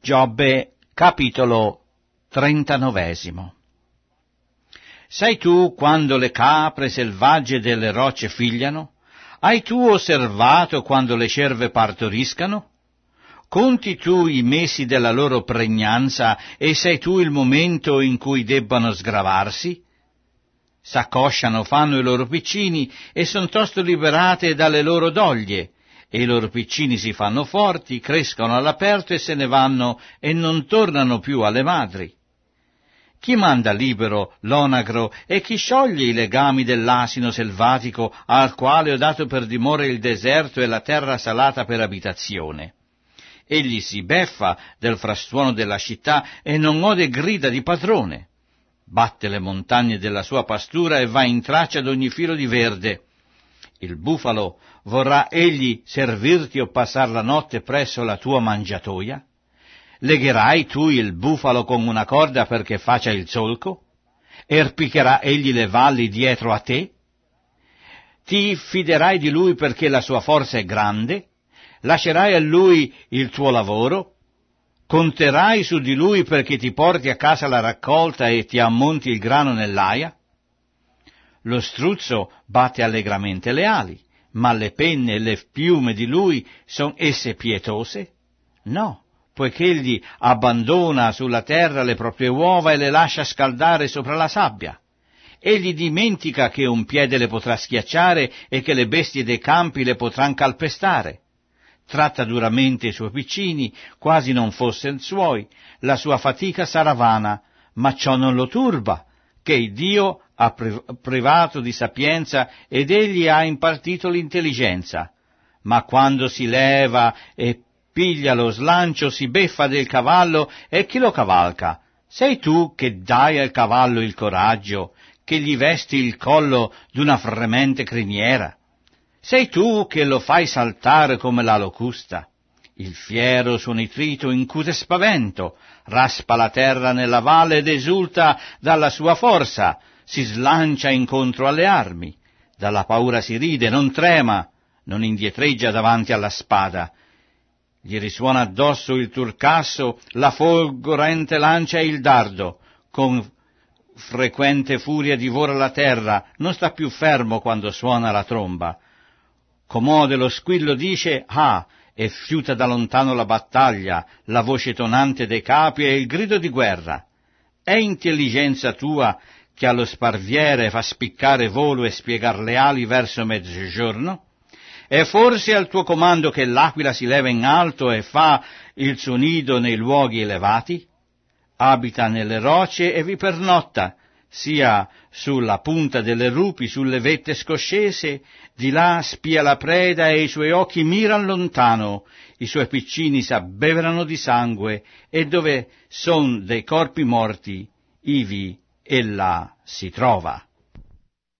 Giobbe, capitolo 39. Sai tu quando le capre selvagge delle rocce figliano? Hai tu osservato quando le cerve partoriscano? Conti tu i mesi della loro pregnanza e sai tu il momento in cui debbano sgravarsi? S'accosciano, fanno i loro piccini e son tosto liberate dalle loro doglie, e i loro piccini si fanno forti, crescono all'aperto e se ne vanno e non tornano più alle madri. Chi manda libero l'onagro e chi scioglie i legami dell'asino selvatico al quale ho dato per dimora il deserto e la terra salata per abitazione? Egli si beffa del frastuono della città e non ode grida di padrone. Batte le montagne della sua pastura e va in traccia d'ogni filo di verde. Il bufalo vorrà egli servirti o passar la notte presso la tua mangiatoia? Legherai tu il bufalo con una corda perché faccia il solco? Erpicherà egli le valli dietro a te? Ti fiderai di lui perché la sua forza è grande? Lascerai a lui il tuo lavoro? Conterai su di lui perché ti porti a casa la raccolta e ti ammonti il grano nell'aia? Lo struzzo batte allegramente le ali, ma le penne e le piume di lui son esse pietose? No, poiché egli abbandona sulla terra le proprie uova e le lascia scaldare sopra la sabbia. Egli dimentica che un piede le potrà schiacciare e che le bestie dei campi le potran calpestare. Tratta duramente i suoi piccini, quasi non fossen suoi, la sua fatica sarà vana, ma ciò non lo turba, che Dio ha privato di sapienza ed egli ha impartito l'intelligenza. Ma quando si leva e piglia lo slancio si beffa del cavallo e chi lo cavalca? Sei tu che dai al cavallo il coraggio, che gli vesti il collo d'una fremente criniera? Sei tu che lo fai saltare come la locusta. Il fiero suo nitrito incute spavento, raspa la terra nella valle ed esulta dalla sua forza, si slancia incontro alle armi. Dalla paura si ride, non trema, non indietreggia davanti alla spada. Gli risuona addosso il turcasso, la folgorente lancia e il dardo. Con frequente furia divora la terra, non sta più fermo quando suona la tromba. Comode lo squillo dice, ah, e fiuta da lontano la battaglia, la voce tonante dei capi e il grido di guerra. È intelligenza tua che allo sparviere fa spiccare volo e spiegar le ali verso mezzogiorno? È forse al tuo comando che l'aquila si leva in alto e fa il suo nido nei luoghi elevati? Abita nelle rocce e vi pernotta, sia sulla punta delle rupi, sulle vette scoscese, di là spia la preda e i suoi occhi miran lontano, i suoi piccini s'abbeverano di sangue, e dove son dei corpi morti, ivi ella si trova.